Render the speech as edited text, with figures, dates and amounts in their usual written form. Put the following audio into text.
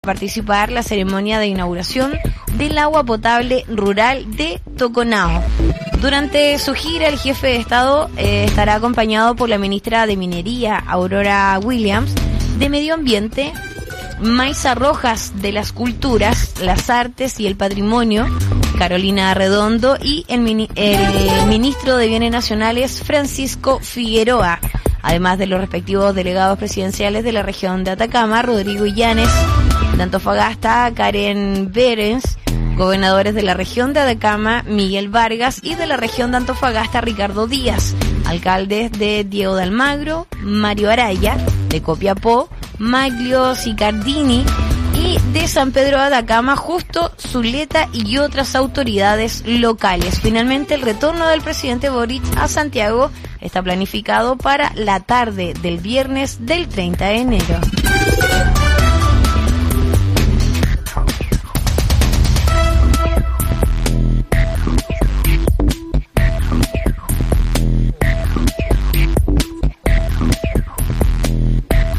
participar la ceremonia de inauguración del agua potable rural de Toconao. Durante su gira, el jefe de Estado estará acompañado por la ministra de Minería, Aurora Williams, de Medio Ambiente, Maisa Rojas, de las Culturas, las Artes y el Patrimonio, Carolina Redondo, y el ministro de Bienes Nacionales, Francisco Figueroa, además de los respectivos delegados presidenciales de la región de Atacama, Rodrigo Illanes, de Antofagasta, Karen Berens, gobernadores de la región de Atacama, Miguel Vargas, y de la región de Antofagasta, Ricardo Díaz, alcaldes de Diego de Almagro, Mario Araya, de Copiapó, Maglio Sicardini, y de San Pedro de Atacama, Justo Zuleta, y otras autoridades locales. Finalmente, el retorno del presidente Boric a Santiago está planificado para la tarde del viernes del 30 de enero.